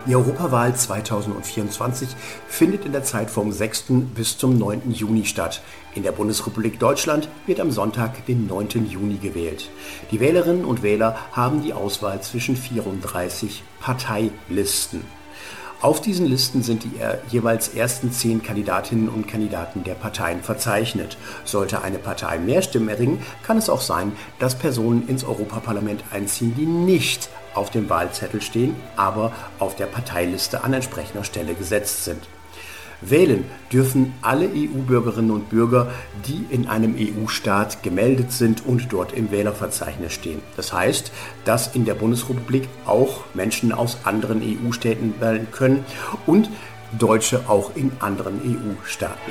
Die Europawahl 2024 findet in der Zeit vom 6. bis zum 9. Juni statt. In der Bundesrepublik Deutschland wird am Sonntag, den 9. Juni gewählt. Die Wählerinnen und Wähler haben die Auswahl zwischen 34 Parteilisten. Auf diesen Listen sind die jeweils ersten 10 Kandidatinnen und Kandidaten der Parteien verzeichnet. Sollte eine Partei mehr Stimmen erringen, kann es auch sein, dass Personen ins Europaparlament einziehen, die nicht auf dem Wahlzettel stehen, aber auf der Parteiliste an entsprechender Stelle gesetzt sind. Wählen dürfen alle EU-Bürgerinnen und Bürger, die in einem EU-Staat gemeldet sind und dort im Wählerverzeichnis stehen. Das heißt, dass in der Bundesrepublik auch Menschen aus anderen EU-Städten wählen können und Deutsche auch in anderen EU-Staaten.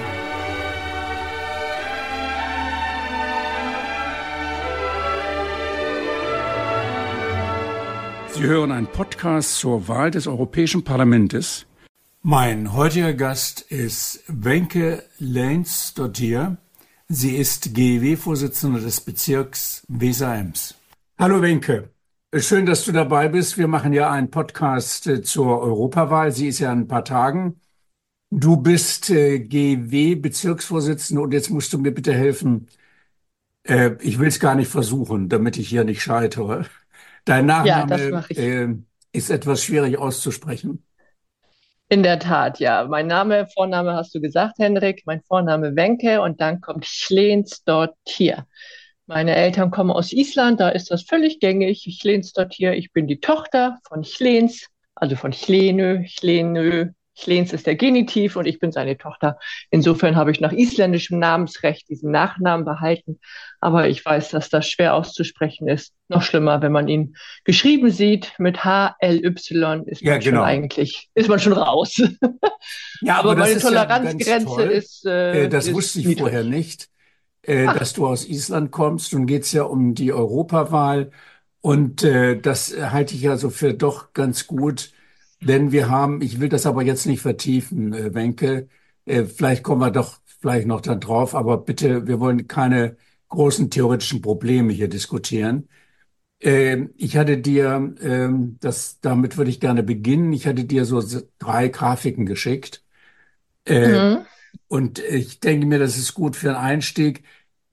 Sie hören einen Podcast zur Wahl des Europäischen Parlaments. Mein heutiger Gast ist Wenke Laensdottir. Sie ist GEW-Vorsitzende des Bezirks Weser-Ems. Hallo Wenke, schön, dass du dabei bist. Wir machen ja einen Podcast zur Europawahl. Sie ist ja in ein paar Tagen. Du bist GEW-Bezirksvorsitzende und jetzt musst du mir bitte helfen. Ich will es gar nicht versuchen, damit ich hier nicht scheitere. Dein Ja, das Nachname mache ich. ist etwas schwierig auszusprechen. In der Tat, ja. Mein Name, Vorname hast du gesagt, Henrik. Mein Vorname Wenke und dann kommt Laensdottir. Meine Eltern kommen aus Island, da ist das völlig gängig. Laensdottir, ich bin die Tochter von Hlens, also von Hlenö, Hlenö. Hlens ist der Genitiv und ich bin seine Tochter. Insofern habe ich nach isländischem Namensrecht diesen Nachnamen behalten. Aber ich weiß, dass das schwer auszusprechen ist. Noch schlimmer, wenn man ihn geschrieben sieht mit HLY, Ja, genau. ist man schon raus. Ja, Aber aber das meine ist ja ganz Toleranzgrenze toll. Das wusste ist ich vorher niedrig. nicht, Ah, dass du aus Island kommst. Nun geht's ja um die Europawahl. Und das halte ich ja so für doch ganz gut, denn wir haben, ich will das aber jetzt nicht vertiefen, Wenke, vielleicht kommen wir doch vielleicht noch da drauf, aber bitte, wir wollen keine großen theoretischen Probleme hier diskutieren. Ich hatte dir, damit würde ich gerne beginnen, ich hatte dir so 3 Grafiken geschickt. Äh, mhm. und ich denke mir, das ist gut für einen Einstieg.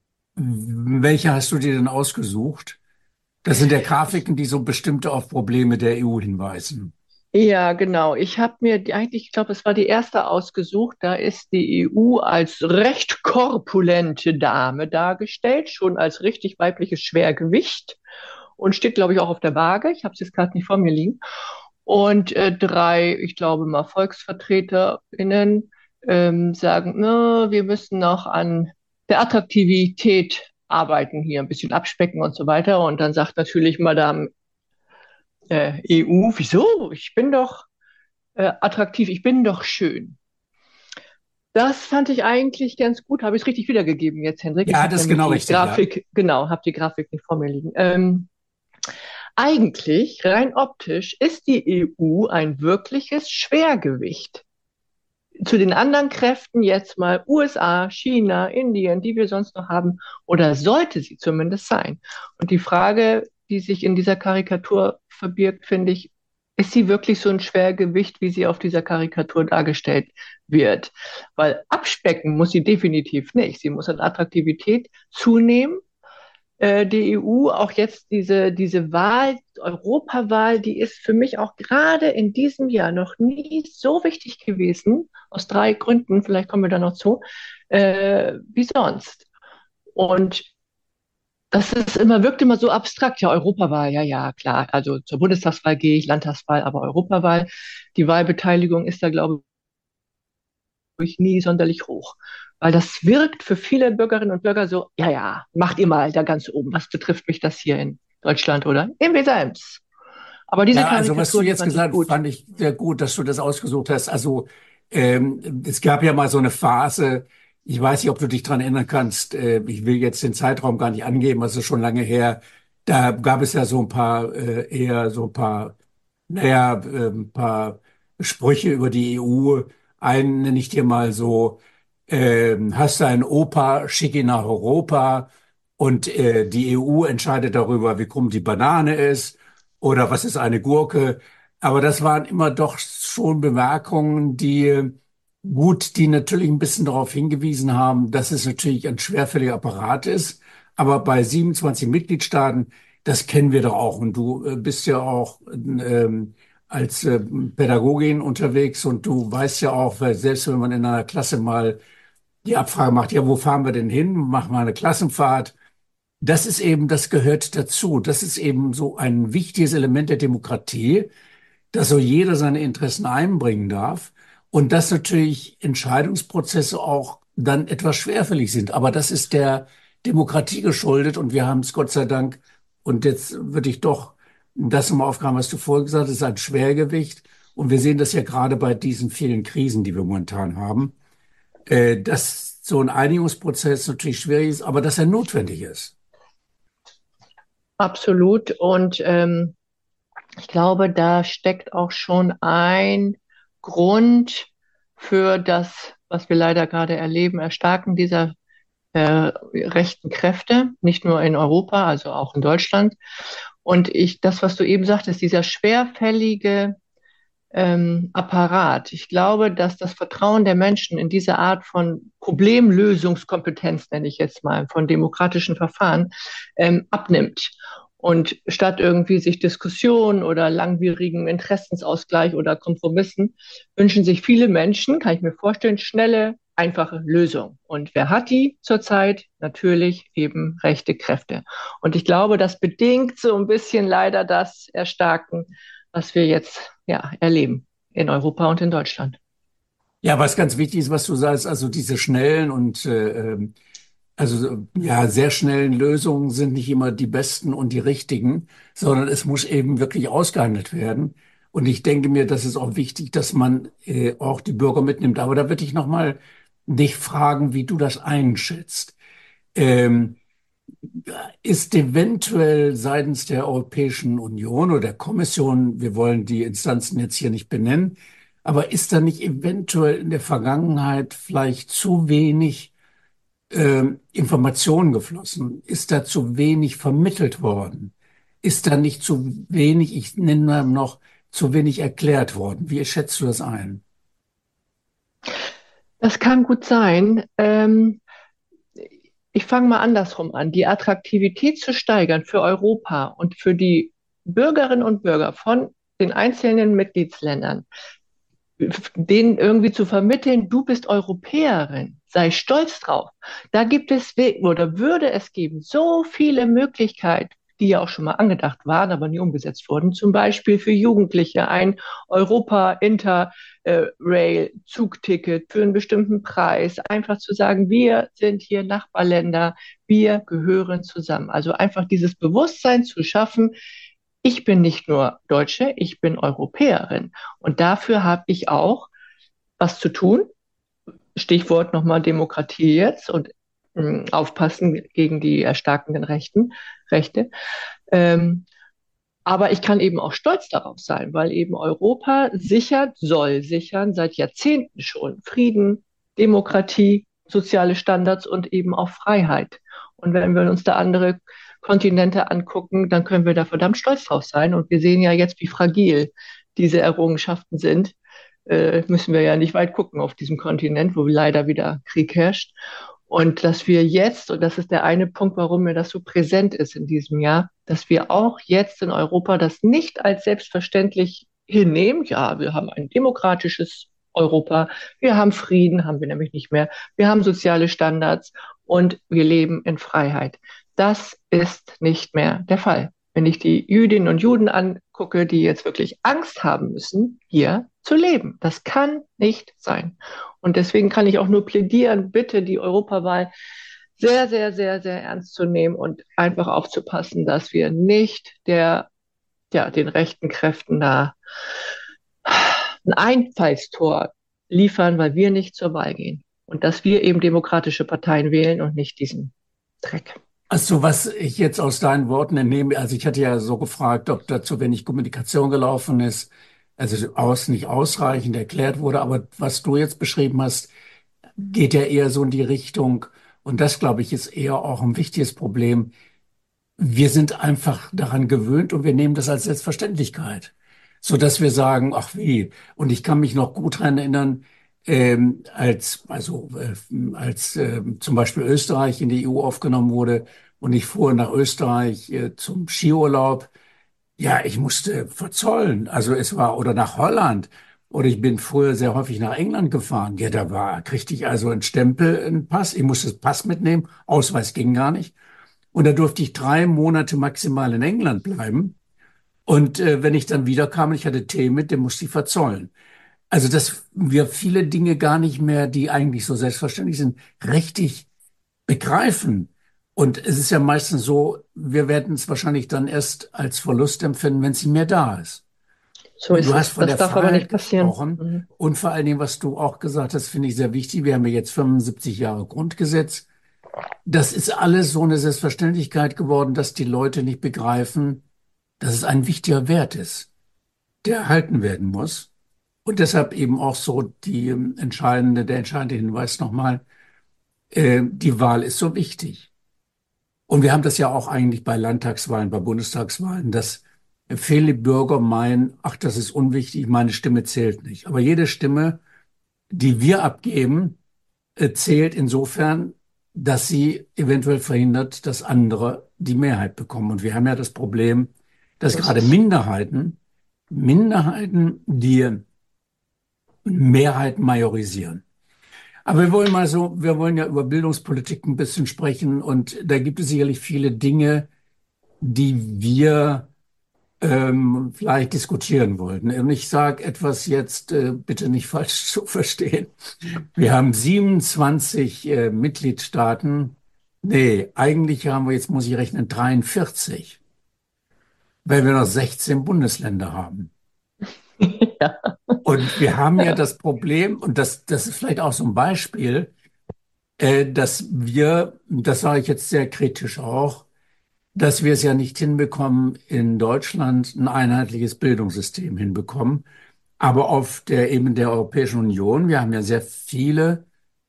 Welche hast du dir denn ausgesucht? Das sind ja Grafiken, die so bestimmte auf Probleme der EU hinweisen. Ja, genau. Ich habe mir eigentlich, ich glaube, es war die erste ausgesucht. Da ist die EU als recht korpulente Dame dargestellt, schon als richtig weibliches Schwergewicht und steht, glaube ich, auch auf der Waage. Ich habe es jetzt gerade nicht vor mir liegen. Und 3, ich glaube mal, VolksvertreterInnen sagen, na, wir müssen noch an der Attraktivität arbeiten, hier ein bisschen abspecken und so weiter. Und dann sagt natürlich Madame EU, wieso? Ich bin doch attraktiv, ich bin doch schön. Das fand ich eigentlich ganz gut. Habe ich es richtig wiedergegeben jetzt, Hendrik? Ich Ja, habe das ist nämlich genau die richtig, ja. Grafik, genau, habe die Grafik nicht vor mir liegen. Eigentlich, rein optisch, ist die EU ein wirkliches Schwergewicht. Zu den anderen Kräften jetzt mal USA, China, Indien, die wir sonst noch haben, oder sollte sie zumindest sein. Und die Frage, die sich in dieser Karikatur verbirgt, finde ich, ist sie wirklich so ein Schwergewicht, wie sie auf dieser Karikatur dargestellt wird? Weil abspecken muss sie definitiv nicht. Sie muss an Attraktivität zunehmen, die EU, auch jetzt diese Wahl, Europawahl, die ist für mich auch gerade in diesem Jahr noch nie so wichtig gewesen, aus 3 Gründen, vielleicht kommen wir da noch zu, wie sonst. Und wirkt immer so abstrakt. Ja, Europawahl, ja, ja, klar. Also zur Bundestagswahl gehe ich, Landtagswahl, aber Europawahl, die Wahlbeteiligung ist da, glaube ich, nie sonderlich hoch. Weil das wirkt für viele Bürgerinnen und Bürger so, ja, ja, macht ihr mal da ganz oben. Was betrifft mich das hier in Deutschland oder in Weser-Ems? Aber diese Ja, also was du Karikatur, die jetzt fand ich gesagt hast, gut. fand ich sehr gut, dass du das ausgesucht hast. Also es gab ja mal so eine Phase, ich weiß nicht, ob du dich dran erinnern kannst, ich will jetzt den Zeitraum gar nicht angeben, das ist schon lange her. Da gab es ja so ein paar, eher so ein paar, naja, ein paar Sprüche über die EU. Einen nenne ich dir mal so, hast du einen Opa, schick ihn nach Europa und die EU entscheidet darüber, wie krumm die Banane ist oder was ist eine Gurke. Aber das waren immer doch schon Bemerkungen, die natürlich ein bisschen darauf hingewiesen haben, dass es natürlich ein schwerfälliger Apparat ist. Aber bei 27 Mitgliedstaaten, das kennen wir doch auch. Und du bist ja auch als Pädagogin unterwegs und du weißt ja auch, weil selbst wenn man in einer Klasse mal die Abfrage macht, ja, wo fahren wir denn hin? Machen wir eine Klassenfahrt. Das gehört dazu. Das ist eben so ein wichtiges Element der Demokratie, dass so jeder seine Interessen einbringen darf und dass natürlich Entscheidungsprozesse auch dann etwas schwerfällig sind. Aber das ist der Demokratie geschuldet und wir haben es Gott sei Dank, und jetzt würde ich doch das nochmal aufgreifen, was du vorhin gesagt hast, ist ein Schwergewicht. Und wir sehen das ja gerade bei diesen vielen Krisen, die wir momentan haben, dass so ein Einigungsprozess natürlich schwierig ist, aber dass er notwendig ist. Absolut. Und ich glaube, da steckt auch schon ein Grund für das, was wir leider gerade erleben, Erstarken dieser rechten Kräfte, nicht nur in Europa, also auch in Deutschland. Und das, was du eben sagtest, dieser schwerfällige Apparat. Ich glaube, dass das Vertrauen der Menschen in diese Art von Problemlösungskompetenz, nenne ich jetzt mal, von demokratischen Verfahren, abnimmt. Und statt irgendwie sich Diskussionen oder langwierigen Interessensausgleich oder Kompromissen wünschen sich viele Menschen, kann ich mir vorstellen, schnelle, einfache Lösungen. Und wer hat die zurzeit? Natürlich eben rechte Kräfte. Und ich glaube, das bedingt so ein bisschen leider das Erstarken, was wir jetzt ja erleben in Europa und in Deutschland. Ja, was ganz wichtig ist, was du sagst, also diese schnellen und also ja, sehr schnellen Lösungen sind nicht immer die besten und die richtigen, sondern es muss eben wirklich ausgehandelt werden. Und ich denke mir, das ist auch wichtig, dass man auch die Bürger mitnimmt. Aber da würde ich noch mal dich fragen, wie du das einschätzt. Ähm, Ist eventuell seitens der Europäischen Union oder der Kommission, wir wollen die Instanzen jetzt hier nicht benennen, aber ist da nicht eventuell in der Vergangenheit vielleicht zu wenig Informationen geflossen? Ist da zu wenig vermittelt worden? Ist da nicht zu wenig, ich nenne mal noch, zu wenig erklärt worden? Wie schätzt du das ein? Das kann gut sein. Ich fange mal andersrum an. Die Attraktivität zu steigern für Europa und für die Bürgerinnen und Bürger von den einzelnen Mitgliedsländern, denen irgendwie zu vermitteln, du bist Europäerin, sei stolz drauf. Da gibt es oder würde es geben so viele Möglichkeiten, die ja auch schon mal angedacht waren, aber nie umgesetzt wurden. Zum Beispiel für Jugendliche ein Europa-Interrail-Zugticket für einen bestimmten Preis. Einfach zu sagen, wir sind hier Nachbarländer, wir gehören zusammen. Also einfach dieses Bewusstsein zu schaffen, ich bin nicht nur Deutsche, ich bin Europäerin. Und dafür habe ich auch was zu tun. Stichwort nochmal Demokratie jetzt und aufpassen gegen die erstarkenden Rechte. Ähm, aber ich kann eben auch stolz darauf sein, weil eben Europa soll sichern seit Jahrzehnten schon Frieden, Demokratie, soziale Standards und eben auch Freiheit. Und wenn wir uns da andere Kontinente angucken, dann können wir da verdammt stolz drauf sein. Und wir sehen ja jetzt, wie fragil diese Errungenschaften sind. Müssen wir ja nicht weit gucken auf diesem Kontinent, wo leider wieder Krieg herrscht. Und dass wir jetzt, und das ist der eine Punkt, warum mir das so präsent ist in diesem Jahr, dass wir auch jetzt in Europa das nicht als selbstverständlich hinnehmen. Ja, wir haben ein demokratisches Europa, wir haben Frieden, haben wir nämlich nicht mehr, wir haben soziale Standards und wir leben in Freiheit. Das ist nicht mehr der Fall. Wenn ich die Jüdinnen und Juden angucke, die jetzt wirklich Angst haben müssen, hier zu leben. Das kann nicht sein. Und deswegen kann ich auch nur plädieren, bitte die Europawahl sehr, sehr, sehr, sehr ernst zu nehmen und einfach aufzupassen, dass wir nicht den rechten Kräften da ein Einfallstor liefern, weil wir nicht zur Wahl gehen. Und dass wir eben demokratische Parteien wählen und nicht diesen Dreck. Also was ich jetzt aus deinen Worten entnehme, also ich hatte ja so gefragt, ob da zu wenig Kommunikation gelaufen ist, also nicht ausreichend erklärt wurde, aber was du jetzt beschrieben hast, geht ja eher so in die Richtung, und das, glaube ich, ist eher auch ein wichtiges Problem. Wir sind einfach daran gewöhnt und wir nehmen das als Selbstverständlichkeit. so dass wir sagen, ach wie. Und ich kann mich noch gut daran erinnern, als zum Beispiel Österreich in die EU aufgenommen wurde und ich fuhr nach Österreich zum Skiurlaub. Ja, ich musste verzollen. Also es war, oder nach Holland. Oder ich bin früher sehr häufig nach England gefahren. Ja, kriegte ich also einen Stempel, einen Pass. Ich musste das Pass mitnehmen. Ausweis ging gar nicht. Und da durfte ich 3 Monate maximal in England bleiben. Und wenn ich dann wiederkam und ich hatte Tee mit, den musste ich verzollen. Also, dass wir viele Dinge gar nicht mehr, die eigentlich so selbstverständlich sind, richtig begreifen. Und es ist ja meistens so, wir werden es wahrscheinlich dann erst als Verlust empfinden, wenn es nicht mehr da ist. So Und du ist hast es. von Das der darf aber nicht Freiheit passieren. gesprochen Mhm. und vor allen Dingen, was du auch gesagt hast, finde ich sehr wichtig. Wir haben ja jetzt 75 Jahre Grundgesetz. Das ist alles so eine Selbstverständlichkeit geworden, dass die Leute nicht begreifen, dass es ein wichtiger Wert ist, der erhalten werden muss. Und deshalb eben auch so der entscheidende Hinweis nochmal, die Wahl ist so wichtig. Und wir haben das ja auch eigentlich bei Landtagswahlen, bei Bundestagswahlen, dass viele Bürger meinen, ach, das ist unwichtig, meine Stimme zählt nicht. Aber jede Stimme, die wir abgeben, zählt insofern, dass sie eventuell verhindert, dass andere die Mehrheit bekommen. Und wir haben ja das Problem, dass So ist gerade es. Minderheiten die Mehrheit majorisieren. Aber wir wollen ja über Bildungspolitik ein bisschen sprechen und da gibt es sicherlich viele Dinge, die wir vielleicht diskutieren wollten. Und ich sage etwas jetzt, bitte nicht falsch zu verstehen. Wir haben 27 Mitgliedstaaten. Nee, eigentlich haben wir, jetzt muss ich rechnen, 43, weil wir noch 16 Bundesländer haben. Ja. Und wir haben ja das Problem, und das ist vielleicht auch so ein Beispiel, dass wir, das sage ich jetzt sehr kritisch auch, dass wir es ja nicht hinbekommen, in Deutschland ein einheitliches Bildungssystem hinbekommen. Aber auf der Ebene der Europäischen Union, wir haben ja sehr viele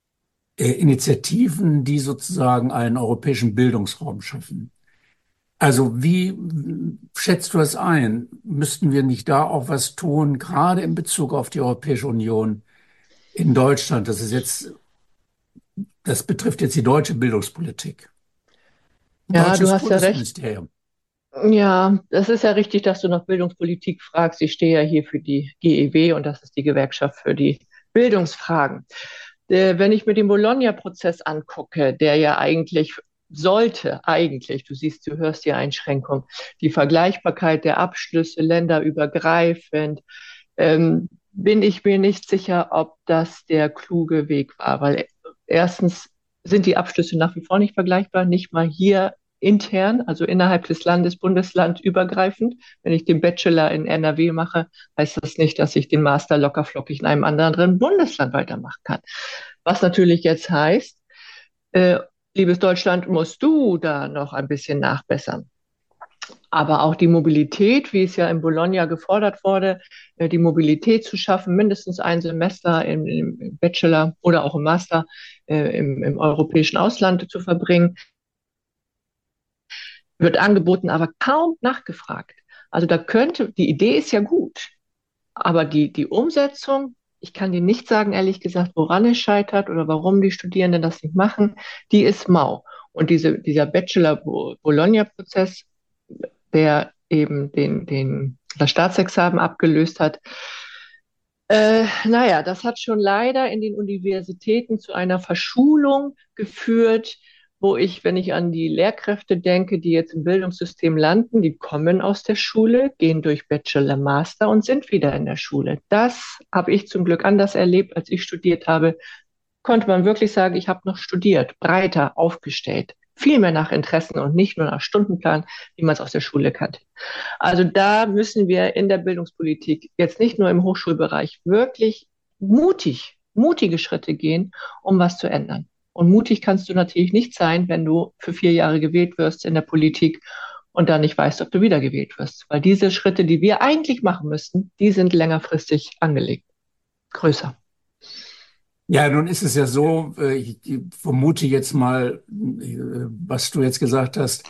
Initiativen, die sozusagen einen europäischen Bildungsraum schaffen. Also wie schätzt du das ein? Müssten wir nicht da auch was tun, gerade in Bezug auf die Europäische Union in Deutschland? Das betrifft jetzt die deutsche Bildungspolitik. Ja, du Deutsches hast ja recht. Kultusministerium. Ja, das ist ja richtig, dass du nach Bildungspolitik fragst. Ich stehe ja hier für die GEW und das ist die Gewerkschaft für die Bildungsfragen. Wenn ich mir den Bologna-Prozess angucke, der ja eigentlich, du siehst, du hörst die Einschränkung, die Vergleichbarkeit der Abschlüsse länderübergreifend, bin ich mir nicht sicher, ob das der kluge Weg war, weil erstens sind die Abschlüsse nach wie vor nicht vergleichbar, nicht mal hier intern, also innerhalb des Landes, Bundesland übergreifend. Wenn ich den Bachelor in NRW mache, heißt das nicht, dass ich den Master lockerflockig in einem anderen Bundesland weitermachen kann. Was natürlich jetzt heißt, liebes Deutschland, musst du da noch ein bisschen nachbessern. Aber auch die Mobilität, wie es ja in Bologna gefordert wurde, die Mobilität zu schaffen, mindestens ein Semester im Bachelor oder auch im Master im europäischen Ausland zu verbringen, wird angeboten, aber kaum nachgefragt. Also die Idee ist ja gut, aber die Umsetzung, ich kann dir nicht sagen, ehrlich gesagt, woran es scheitert oder warum die Studierenden das nicht machen, die ist mau. Und dieser Bachelor-Bologna-Prozess, der eben das Staatsexamen abgelöst hat, naja, das hat schon leider in den Universitäten zu einer Verschulung geführt, wo ich, wenn ich an die Lehrkräfte denke, die jetzt im Bildungssystem landen, die kommen aus der Schule, gehen durch Bachelor, Master und sind wieder in der Schule. Das habe ich zum Glück anders erlebt, als ich studiert habe. Konnte man wirklich sagen, ich habe noch studiert, breiter aufgestellt, viel mehr nach Interessen und nicht nur nach Stundenplan, wie man es aus der Schule kannte. Also da müssen wir in der Bildungspolitik jetzt nicht nur im Hochschulbereich wirklich mutige Schritte gehen, um was zu ändern. Und mutig kannst du natürlich nicht sein, wenn du für 4 Jahre gewählt wirst in der Politik und dann nicht weißt, ob du wiedergewählt wirst. Weil diese Schritte, die wir eigentlich machen müssten, die sind längerfristig angelegt, größer. Ja, nun ist es ja so, ich vermute jetzt mal, was du jetzt gesagt hast,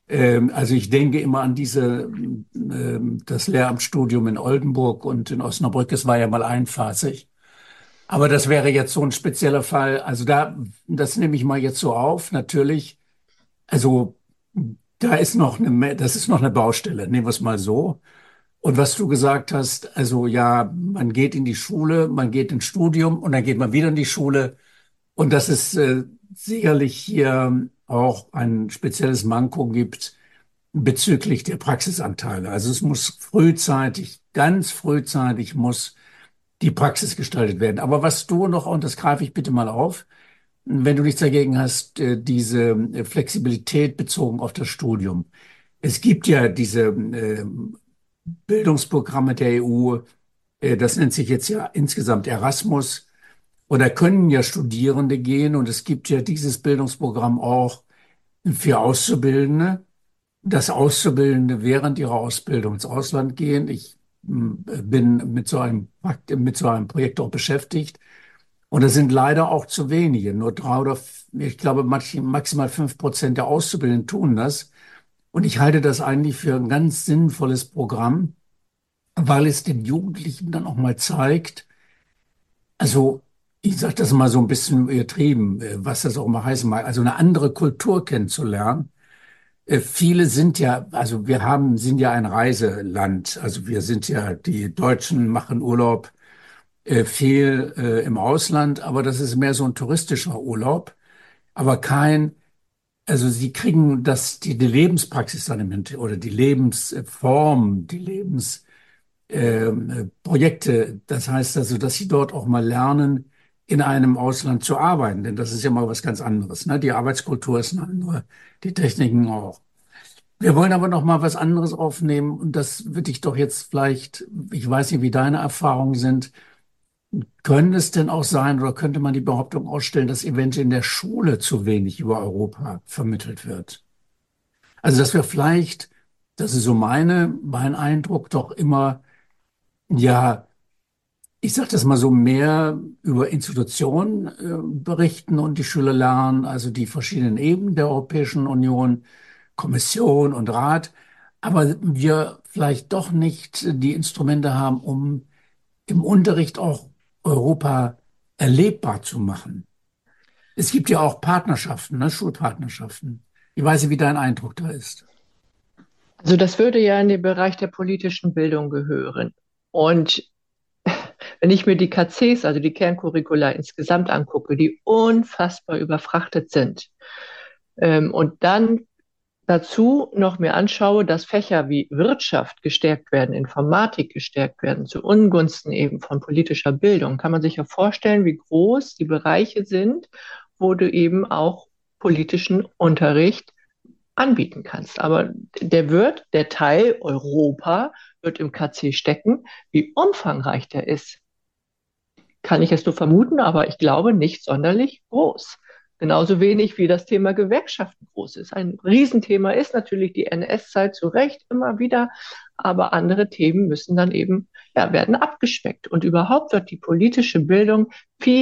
Also ich denke immer an das Lehramtsstudium in Oldenburg und in Osnabrück. Es war ja mal einphasig. Aber das wäre jetzt so ein spezieller Fall. Also das nehme ich mal jetzt so auf. Natürlich, also das ist noch eine Baustelle. Nehmen wir es mal so. Und was du gesagt hast, also ja, man geht in die Schule, man geht ins Studium und dann geht man wieder in die Schule. Und dass es sicherlich hier auch ein spezielles Manko gibt bezüglich der Praxisanteile. Also es muss frühzeitig, ganz frühzeitig muss die Praxis gestaltet werden. Aber was du noch, und das greife ich bitte mal auf, wenn du nichts dagegen hast, diese Flexibilität bezogen auf das Studium. Es gibt ja diese Bildungsprogramme der EU, das nennt sich jetzt ja insgesamt Erasmus. Und da können ja Studierende gehen und es gibt ja dieses Bildungsprogramm auch für Auszubildende, dass Auszubildende während ihrer Ausbildung ins Ausland gehen. Ich bin mit so einem Projekt auch beschäftigt. Und das sind leider auch zu wenige. Nur ich glaube, maximal 5% der Auszubildenden tun das. Und ich halte das eigentlich für ein ganz sinnvolles Programm, weil es den Jugendlichen dann auch mal zeigt, also ich sage das mal so ein bisschen übertrieben, was das auch mal heißen mag, also eine andere Kultur kennenzulernen. Viele sind ja, also sind ja ein Reiseland. Also wir sind ja, die Deutschen machen Urlaub viel im Ausland, aber das ist mehr so ein touristischer Urlaub, aber also sie kriegen die Lebenspraxis dann oder die Lebensform, die Lebensprojekte. Das heißt also, dass sie dort auch mal lernen, in einem Ausland zu arbeiten, denn das ist ja mal was ganz anderes. Ne? Die Arbeitskultur ist eine andere, die Techniken auch. Wir wollen aber noch mal was anderes aufnehmen und das würde ich doch jetzt vielleicht, ich weiß nicht, wie deine Erfahrungen sind. Könnte es denn auch sein oder könnte man die Behauptung ausstellen, dass eventuell in der Schule zu wenig über Europa vermittelt wird? Also, dass wir vielleicht, das ist so mein Eindruck, doch immer, ja, ich sage das mal so, mehr über Institutionen berichten und die Schüler lernen, also die verschiedenen Ebenen der Europäischen Union, Kommission und Rat, aber wir vielleicht doch nicht die Instrumente haben, um im Unterricht auch Europa erlebbar zu machen. Es gibt ja auch Partnerschaften, ne, Schulpartnerschaften. Ich weiß nicht, wie dein Eindruck da ist. Also das würde ja in den Bereich der politischen Bildung gehören. Und wenn ich mir die KCs, also die Kerncurricula insgesamt angucke, die unfassbar überfrachtet sind, und dann dazu noch mir anschaue, dass Fächer wie Wirtschaft gestärkt werden, Informatik gestärkt werden, zu Ungunsten eben von politischer Bildung, kann man sich ja vorstellen, wie groß die Bereiche sind, wo du eben auch politischen Unterricht anbieten kannst. Aber der Teil Europa wird im KC stecken. Wie umfangreich der ist, kann ich es nur vermuten, aber ich glaube nicht sonderlich groß. Genauso wenig wie das Thema Gewerkschaften groß ist. Ein Riesenthema ist natürlich die NS-Zeit zu Recht immer wieder, aber andere Themen müssen dann eben, ja, werden abgespeckt. Und überhaupt wird die politische Bildung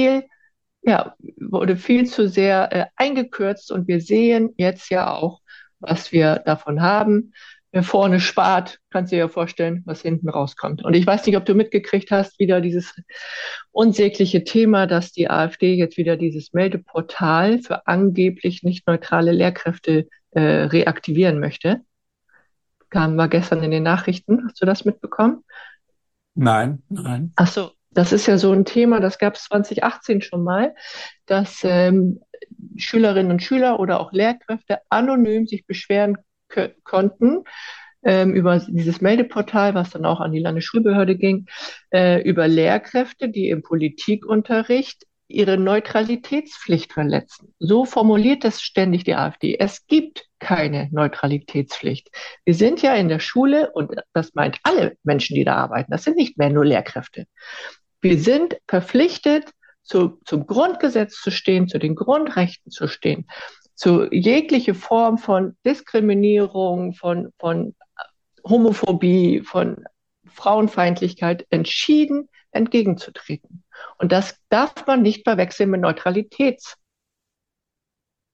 wurde viel zu sehr eingekürzt und wir sehen jetzt ja auch, was wir davon haben. Wer vorne spart, kannst du dir ja vorstellen, was hinten rauskommt. Und ich weiß nicht, ob du mitgekriegt hast, wieder dieses unsägliche Thema, dass die AfD jetzt wieder dieses Meldeportal für angeblich nicht neutrale Lehrkräfte reaktivieren möchte. Kam mal gestern in den Nachrichten. Hast du das mitbekommen? Nein, nein. Ach so, das ist ja so ein Thema, das gab es 2018 schon mal, dass Schülerinnen und Schüler oder auch Lehrkräfte anonym sich beschweren konnten über dieses Meldeportal, was dann auch an die Landesschulbehörde ging, über Lehrkräfte, die im Politikunterricht ihre Neutralitätspflicht verletzen. So formuliert es ständig die AfD. Es gibt keine Neutralitätspflicht. Wir sind ja in der Schule, und das meint alle Menschen, die da arbeiten, das sind nicht mehr nur Lehrkräfte. Wir sind verpflichtet, zum Grundgesetz zu stehen, zu den Grundrechten zu stehen, zu jegliche Form von Diskriminierung, von Homophobie, von Frauenfeindlichkeit entschieden entgegenzutreten. Und das darf man nicht verwechseln mit Neutralitätspflicht.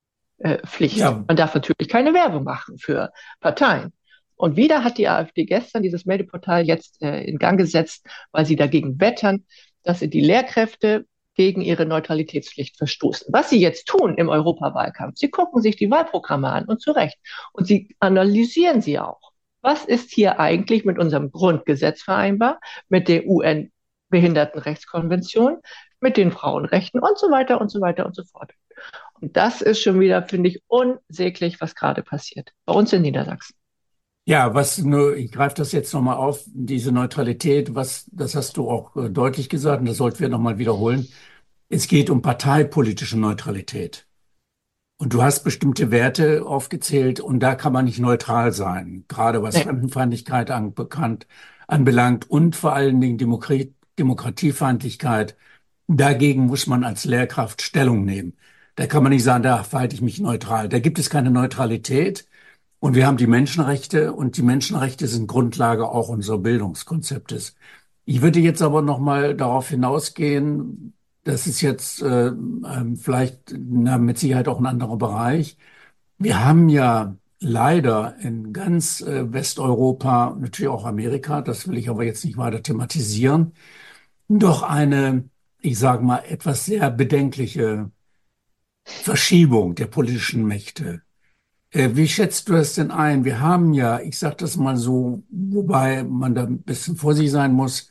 Pflicht. Ja, Man darf natürlich keine Werbung machen für Parteien. Und wieder hat die AfD gestern dieses Meldeportal jetzt in Gang gesetzt, weil sie dagegen wettern, dass sie die Lehrkräfte gegen ihre Neutralitätspflicht verstoßen. Was sie jetzt tun im Europawahlkampf, sie gucken sich die Wahlprogramme an und zu Recht. Und sie analysieren sie auch. Was ist hier eigentlich mit unserem Grundgesetz vereinbar, mit der UN-Behindertenrechtskonvention, mit den Frauenrechten und so weiter und so weiter und so fort. Und das ist schon wieder, finde ich, unsäglich, was gerade passiert. Bei uns in Niedersachsen. ja, ich greife das jetzt nochmal auf, diese Neutralität, das hast du auch deutlich gesagt und das sollten wir nochmal wiederholen. Es geht um parteipolitische Neutralität. Und du hast bestimmte Werte aufgezählt und da kann man nicht neutral sein, gerade was Nee. Fremdenfeindlichkeit anbelangt und vor allen Dingen Demokratiefeindlichkeit. Dagegen muss man als Lehrkraft Stellung nehmen. Da kann man nicht sagen, da verhalte ich mich neutral. Da gibt es keine Neutralität. Und wir haben die Menschenrechte und die Menschenrechte sind Grundlage auch unseres Bildungskonzeptes. Ich würde jetzt aber noch mal darauf hinausgehen, das ist jetzt vielleicht mit Sicherheit auch ein anderer Bereich. Wir haben ja leider in ganz Westeuropa, natürlich auch Amerika, das will ich aber jetzt nicht weiter thematisieren, doch eine, ich sage mal, etwas sehr bedenkliche Verschiebung der politischen Mächte. Wie schätzt du das denn ein? Wir haben ja, ich sage das mal so, wobei man da ein bisschen vorsichtig sein muss,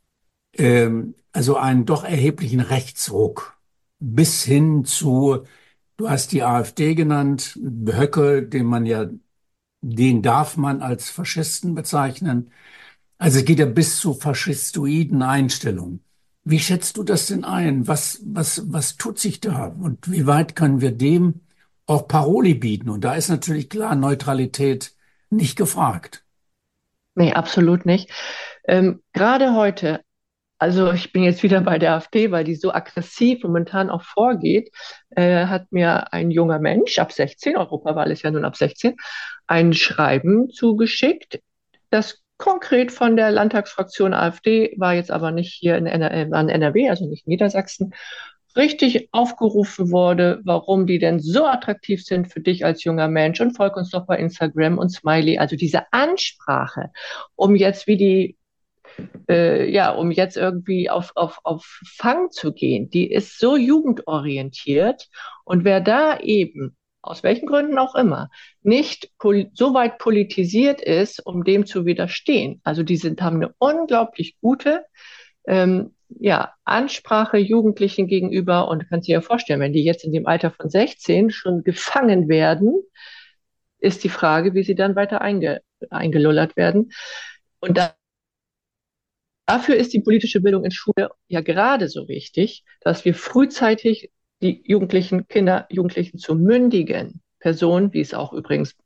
also einen doch erheblichen Rechtsruck bis hin zu, du hast die AfD genannt, Höcke, den darf man als Faschisten bezeichnen. Also es geht ja bis zu faschistoiden Einstellungen. Wie schätzt du das denn ein? Was tut sich da? Und wie weit können wir dem auch Paroli bieten? Und da ist natürlich klar Neutralität nicht gefragt. Nee, absolut nicht. Gerade heute, also ich bin jetzt wieder bei der AfD, weil die so aggressiv momentan auch vorgeht, hat mir ein junger Mensch ab 16, Europawahl ist ja nun ab 16, ein Schreiben zugeschickt, das konkret von der Landtagsfraktion AfD, war jetzt aber nicht hier an NRW, also nicht Niedersachsen, richtig aufgerufen wurde, warum die denn so attraktiv sind für dich als junger Mensch und folg uns doch bei Instagram und Smiley. Also diese Ansprache, um jetzt wie die um jetzt irgendwie auf Fang zu gehen, die ist so jugendorientiert. Und wer da eben, aus welchen Gründen auch immer, nicht so weit politisiert ist, um dem zu widerstehen, also haben eine unglaublich gute Ansprache Jugendlichen gegenüber und du kannst dir ja vorstellen, wenn die jetzt in dem Alter von 16 schon gefangen werden, ist die Frage, wie sie dann weiter eingelullert werden. Und dafür ist die politische Bildung in Schule ja gerade so wichtig, dass wir frühzeitig die Jugendlichen zu mündigen Personen, wie es auch übrigens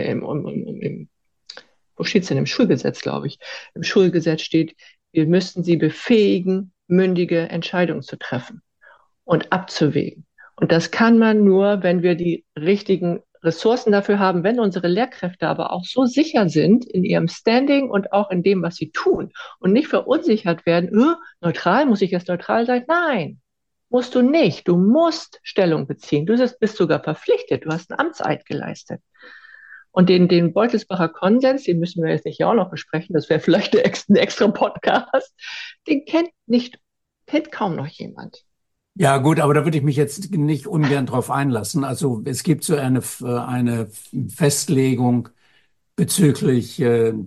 wo steht es denn im Schulgesetz, glaube ich, im Schulgesetz steht, wir müssten sie befähigen, mündige Entscheidungen zu treffen und abzuwägen. Und das kann man nur, wenn wir die richtigen Ressourcen dafür haben, wenn unsere Lehrkräfte aber auch so sicher sind in ihrem Standing und auch in dem, was sie tun und nicht verunsichert werden, neutral, muss ich jetzt neutral sein? Nein, musst du nicht. Du musst Stellung beziehen. Du bist sogar verpflichtet. Du hast einen Amtseid geleistet. Und den Beutelsbacher Konsens, den müssen wir jetzt nicht ja auch noch besprechen, das wäre vielleicht ein extra Podcast, den kennt kaum noch jemand. Ja, gut, aber da würde ich mich jetzt nicht ungern drauf einlassen. Also es gibt so eine Festlegung bezüglich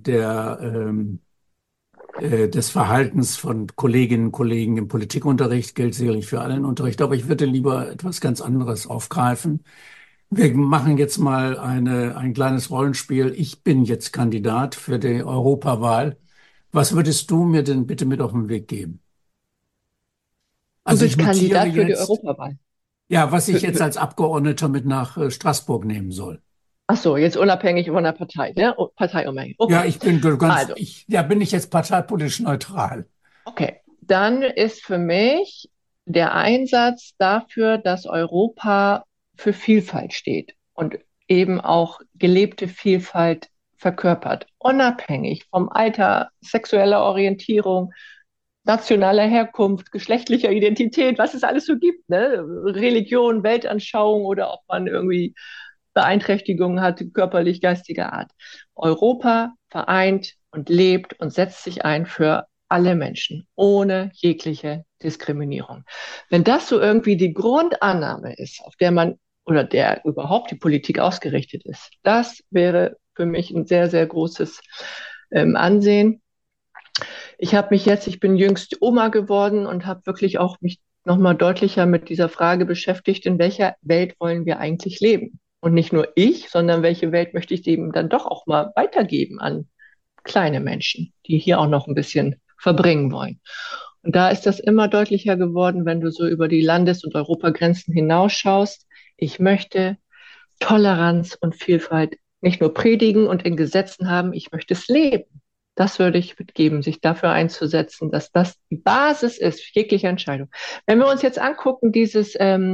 des Verhaltens von Kolleginnen und Kollegen im Politikunterricht, gilt sicherlich für allen Unterricht, aber ich würde lieber etwas ganz anderes aufgreifen. Wir machen jetzt mal ein kleines Rollenspiel. Ich bin jetzt Kandidat für die Europawahl. Was würdest du mir denn bitte mit auf den Weg geben? Du Also ich bist notiere Kandidat für die jetzt, Europawahl. ja, was ich Für, jetzt für, als Abgeordneter mit nach Straßburg nehmen soll. ach so, jetzt unabhängig von der Partei, ne? Parteiunabhängig. Ja, Okay. Also, bin ich jetzt parteipolitisch neutral. okay. Dann ist für mich der Einsatz dafür, dass Europa für Vielfalt steht und eben auch gelebte Vielfalt verkörpert, unabhängig vom Alter, sexueller Orientierung, nationaler Herkunft, geschlechtlicher Identität, was es alles so gibt, ne? Religion, Weltanschauung oder ob man irgendwie Beeinträchtigungen hat, körperlich, geistiger Art. Europa vereint und lebt und setzt sich ein für alle Menschen, ohne jegliche Diskriminierung. Wenn das so irgendwie die Grundannahme ist, auf der man oder der überhaupt die Politik ausgerichtet ist, das wäre für mich ein sehr, sehr großes Ansehen. Ich bin jüngst Oma geworden und habe wirklich auch mich nochmal deutlicher mit dieser Frage beschäftigt, in welcher Welt wollen wir eigentlich leben? Und nicht nur ich, sondern welche Welt möchte ich eben dann doch auch mal weitergeben an kleine Menschen, die hier auch noch ein bisschen verbringen wollen. Und da ist das immer deutlicher geworden, wenn du so über die Landes- und Europagrenzen hinausschaust. Ich möchte Toleranz und Vielfalt nicht nur predigen und in Gesetzen haben, ich möchte es leben. Das würde ich mitgeben, sich dafür einzusetzen, dass das die Basis ist für jegliche Entscheidung. Wenn wir uns jetzt angucken, dieses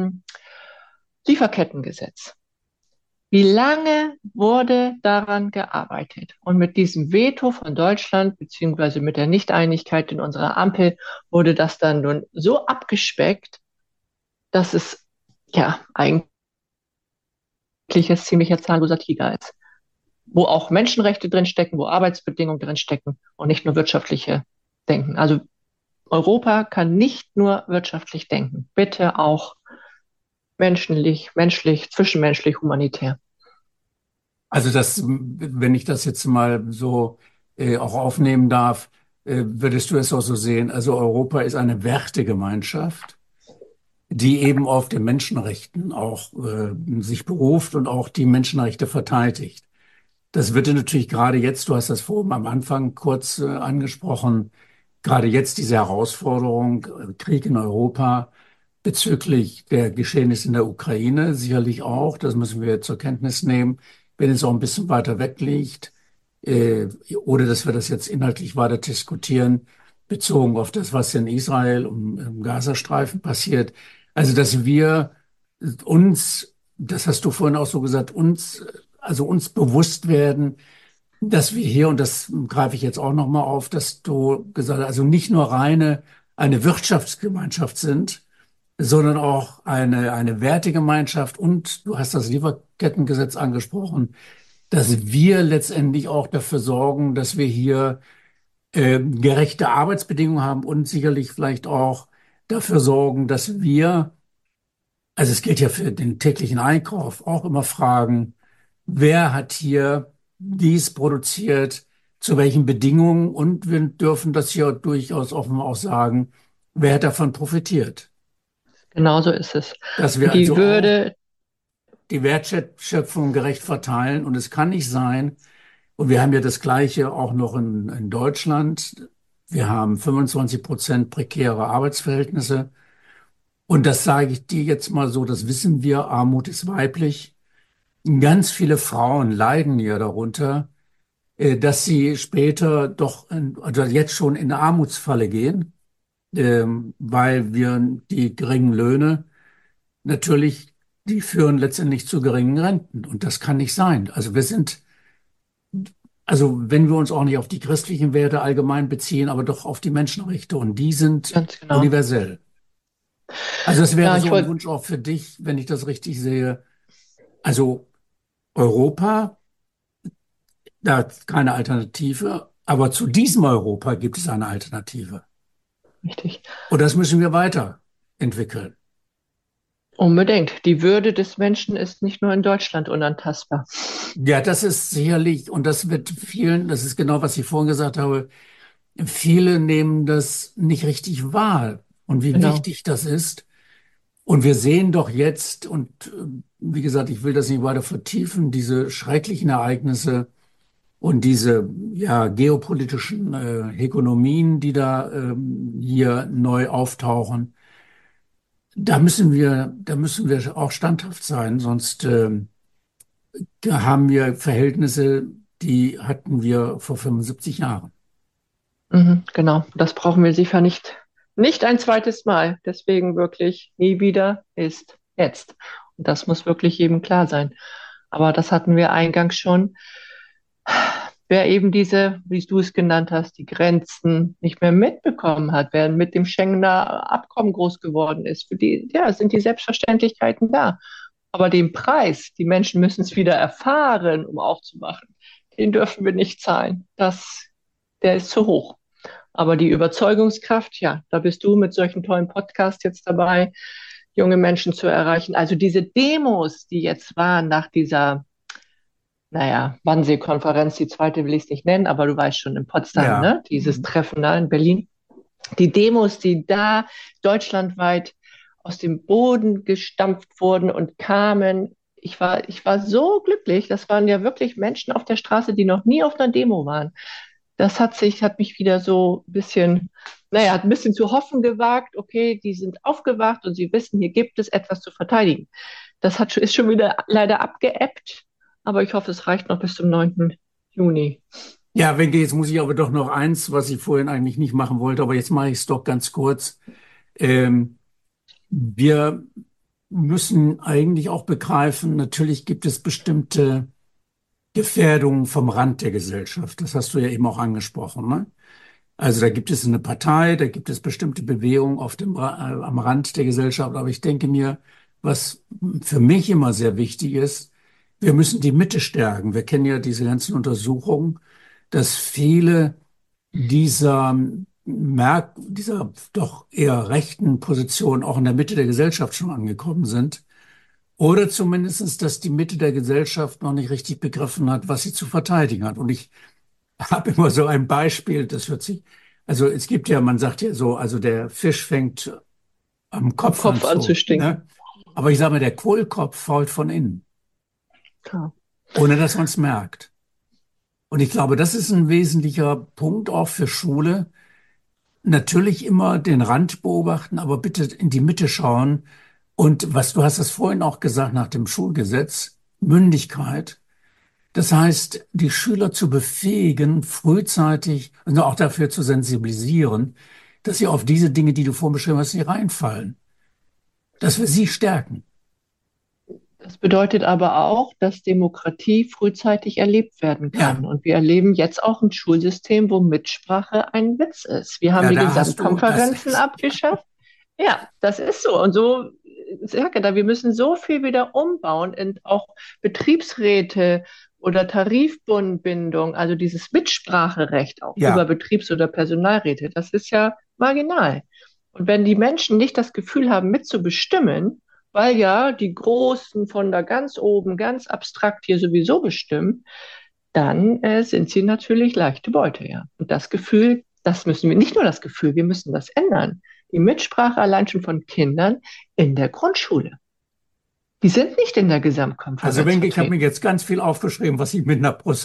Lieferkettengesetz, wie lange wurde daran gearbeitet? Und mit diesem Veto von Deutschland, beziehungsweise mit der Nichteinigkeit in unserer Ampel, wurde das dann nun so abgespeckt, dass es ja eigentlich ein ziemlicher zahnloser Tiger ist, wo auch Menschenrechte drinstecken, wo Arbeitsbedingungen drinstecken und nicht nur wirtschaftliche Denken. Also Europa kann nicht nur wirtschaftlich denken, bitte auch menschlich, zwischenmenschlich, humanitär. Also das, wenn ich das jetzt mal so auch aufnehmen darf, würdest du es auch so sehen? Also Europa ist eine Wertegemeinschaft, die eben auf den Menschenrechten auch sich beruft und auch die Menschenrechte verteidigt. Das wird natürlich gerade jetzt, du hast das vorhin am Anfang kurz angesprochen, gerade jetzt diese Herausforderung, Krieg in Europa bezüglich der Geschehnisse in der Ukraine, sicherlich auch, das müssen wir zur Kenntnis nehmen, wenn es auch ein bisschen weiter weg liegt, ohne dass wir das jetzt inhaltlich weiter diskutieren, bezogen auf das, was in Israel und im Gazastreifen passiert. Also, dass wir uns, das hast du vorhin auch so gesagt, uns bewusst werden, dass wir hier, und das greife ich jetzt auch nochmal auf, dass du gesagt hast, also nicht nur eine Wirtschaftsgemeinschaft sind, sondern auch eine Wertegemeinschaft, und du hast das Lieferkettengesetz angesprochen, dass wir letztendlich auch dafür sorgen, dass wir hier gerechte Arbeitsbedingungen haben und sicherlich vielleicht auch dafür sorgen, dass wir, also es gilt ja für den täglichen Einkauf, auch immer fragen, wer hat hier dies produziert, zu welchen Bedingungen, und wir dürfen das hier durchaus offen auch sagen, wer hat davon profitiert. Genauso ist es. Dass wir Und die also auch Würde, die Wertschöpfung gerecht verteilen. Und es kann nicht sein, und wir haben ja das Gleiche auch noch in Deutschland. Wir haben 25% prekäre Arbeitsverhältnisse. Und das sage ich dir jetzt mal so, das wissen wir, Armut ist weiblich. Ganz viele Frauen leiden ja darunter, dass sie später doch, also jetzt schon in eine Armutsfalle gehen, weil wir die geringen Löhne natürlich, die führen letztendlich zu geringen Renten. Und das kann nicht sein. Also wenn wir uns auch nicht auf die christlichen Werte allgemein beziehen, aber doch auf die Menschenrechte. Und die sind ganz genau. universell. Also es wäre Ja, ich so ein wollte, Wunsch auch für dich, wenn ich das richtig sehe. Also Europa, da ist keine Alternative. Aber zu diesem Europa gibt es eine Alternative. richtig. Und das müssen wir weiterentwickeln. Unbedingt. Die Würde des Menschen ist nicht nur in Deutschland unantastbar. Ja, das ist sicherlich, und das wird vielen, das ist genau, was ich vorhin gesagt habe, viele nehmen das nicht richtig wahr und wie Genau. wichtig das ist. Und wir sehen doch jetzt, und wie gesagt, ich will das nicht weiter vertiefen, diese schrecklichen Ereignisse und diese ja, geopolitischen Hegemonien, die da hier neu auftauchen. Da müssen wir auch standhaft sein, sonst da haben wir Verhältnisse, die hatten wir vor 75 Jahren. Mhm, genau. Das brauchen wir sicher nicht. Nicht ein zweites Mal. Deswegen wirklich nie wieder ist jetzt. Und das muss wirklich jedem klar sein. Aber das hatten wir eingangs schon. wer eben diese, wie du es genannt hast, die Grenzen nicht mehr mitbekommen hat, wer mit dem Schengener Abkommen groß geworden ist, für die, ja, sind die Selbstverständlichkeiten da. Aber den Preis, die Menschen müssen es wieder erfahren, um aufzuwachen, den dürfen wir nicht zahlen. Der ist zu hoch. Aber die Überzeugungskraft, ja, da bist du mit solchen tollen Podcasts jetzt dabei, junge Menschen zu erreichen. Also diese Demos, die jetzt waren nach dieser, naja, Wannsee-Konferenz, die zweite will ich es nicht nennen, aber du weißt schon, in Potsdam, Ja. ne? Dieses Treffen da in Berlin. Die Demos, die da deutschlandweit aus dem Boden gestampft wurden und kamen. Ich war so glücklich. Das waren ja wirklich Menschen auf der Straße, die noch nie auf einer Demo waren. Das hat mich wieder so ein bisschen, naja, ein bisschen zu hoffen gewagt. Okay, die sind aufgewacht und sie wissen, hier gibt es etwas zu verteidigen. Ist schon wieder leider abgeebbt, aber ich hoffe, es reicht noch bis zum 9. Juni. Ja, Wenke, jetzt muss ich aber doch noch eins, was ich vorhin eigentlich nicht machen wollte, aber jetzt mache ich es doch ganz kurz. Ähm, Wir müssen eigentlich auch begreifen, natürlich gibt es bestimmte Gefährdungen vom Rand der Gesellschaft. Das hast du ja eben auch angesprochen, ne? Also da gibt es eine Partei, da gibt es bestimmte Bewegungen am Rand der Gesellschaft. Aber ich denke mir, was für mich immer sehr wichtig ist, wir müssen die Mitte stärken. Wir kennen ja diese ganzen Untersuchungen, dass viele dieser doch eher rechten Position auch in der Mitte der Gesellschaft schon angekommen sind. Oder zumindestens, dass die Mitte der Gesellschaft noch nicht richtig begriffen hat, was sie zu verteidigen hat. Und ich habe immer so ein Beispiel, also es gibt ja, man sagt ja so, also der Fisch fängt am Kopf An zu stinken. Ne? Aber ich sage mal, der Kohlkopf fault von innen, Klar. ohne dass man es merkt. Und ich glaube, das ist ein wesentlicher Punkt auch für Schule. Natürlich immer den Rand beobachten, aber bitte in die Mitte schauen. Und du hast das vorhin auch gesagt nach dem Schulgesetz, Mündigkeit. Das heißt, die Schüler zu befähigen, frühzeitig, also auch dafür zu sensibilisieren, dass sie auf diese Dinge, die du vorhin beschrieben hast, nicht reinfallen. Dass wir sie stärken. Das bedeutet aber auch, dass Demokratie frühzeitig erlebt werden kann. Ja, Und wir erleben jetzt auch ein Schulsystem, wo Mitsprache ein Witz ist. Wir haben ja, die da hast du, Gesamtkonferenzen abgeschafft. Ja, das ist so. Und so, ich sage da, wir müssen so viel wieder umbauen und auch Betriebsräte oder Tarifbindung, also dieses Mitspracherecht auch über ja, Betriebs- oder Personalräte, das ist ja marginal. Und wenn die Menschen nicht das Gefühl haben, mitzubestimmen, weil ja die Großen von da ganz oben, ganz abstrakt hier sowieso bestimmen, dann sind sie natürlich leichte Beute, ja. Und das Gefühl, das müssen wir, nicht nur das Gefühl, wir müssen das ändern. Die Mitsprache allein schon von Kindern in der Grundschule. Die sind nicht in der Gesamtkonferenz also Wenke, ich habe mir vertreten. jetzt ganz viel aufgeschrieben, was ich mit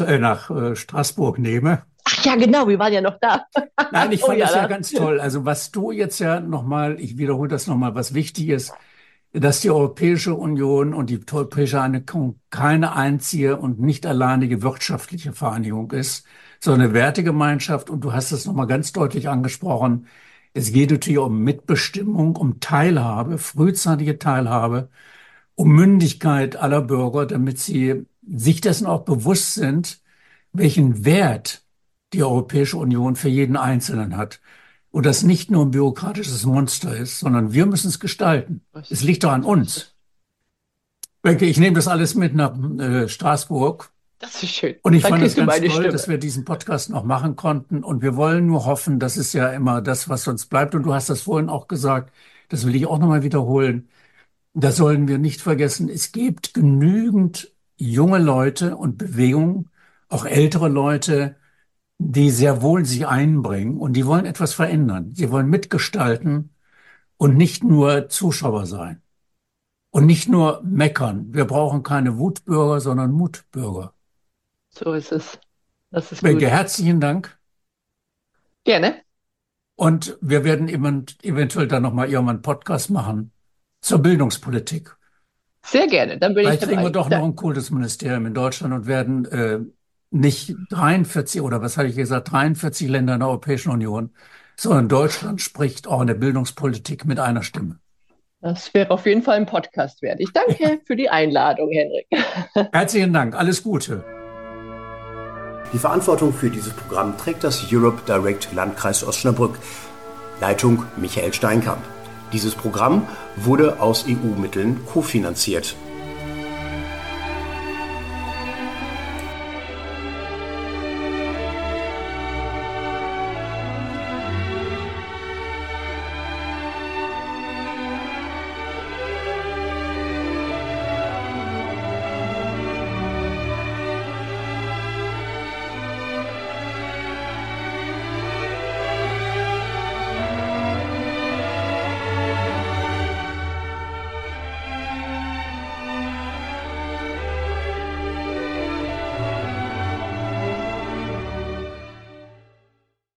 nach Straßburg nehme. Ach ja, genau, wir waren ja noch da. Nein, ich Oh fand ja, das ja ganz toll. Also was du jetzt ja nochmal, ich wiederhole das nochmal, was wichtig ist, dass die Europäische Union und die Europäische Einigung keine einzige und nicht alleinige wirtschaftliche Vereinigung ist, sondern eine Wertegemeinschaft. Und du hast es nochmal ganz deutlich angesprochen. Es geht natürlich um Mitbestimmung, um Teilhabe, frühzeitige Teilhabe, um Mündigkeit aller Bürger, damit sie sich dessen auch bewusst sind, welchen Wert die Europäische Union für jeden Einzelnen hat. Und das nicht nur ein bürokratisches Monster ist, sondern wir müssen es gestalten. Es liegt doch an so ist uns. es. Wenke, ich nehme das alles mit nach Straßburg. Das ist schön. Und ich Dann fand es kriegst du ganz meine toll, Stimme. dass wir diesen Podcast noch machen konnten. Und wir wollen nur hoffen, das ist ja immer das, was uns bleibt. Und du hast das vorhin auch gesagt, das will ich auch nochmal wiederholen. Da sollen wir nicht vergessen, es gibt genügend junge Leute und Bewegungen, auch ältere Leute, die sehr wohl sich einbringen und die wollen etwas verändern. Sie wollen mitgestalten und nicht nur Zuschauer sein und nicht nur meckern. Wir brauchen keine Wutbürger, sondern Mutbürger. So ist es. Das ist Wenke, gut. herzlichen Dank. Gerne. Und wir werden eventuell dann nochmal irgendwann einen Podcast machen zur Bildungspolitik. Sehr gerne. Dann bin ich Vielleicht kriegen wir dabei. doch noch ein Kultusministerium in Deutschland und werden nicht 43 oder was hatte ich gesagt, 43 Länder in der Europäischen Union, sondern Deutschland spricht auch in der Bildungspolitik mit einer Stimme. Das wäre auf jeden Fall ein Podcast wert. Ich danke für die Einladung, Henrik. Herzlichen Dank, alles Gute. Die Verantwortung für dieses Programm trägt das Europe Direct Landkreis Osnabrück. Leitung Michael Steinkamp. Dieses Programm wurde aus EU-Mitteln kofinanziert.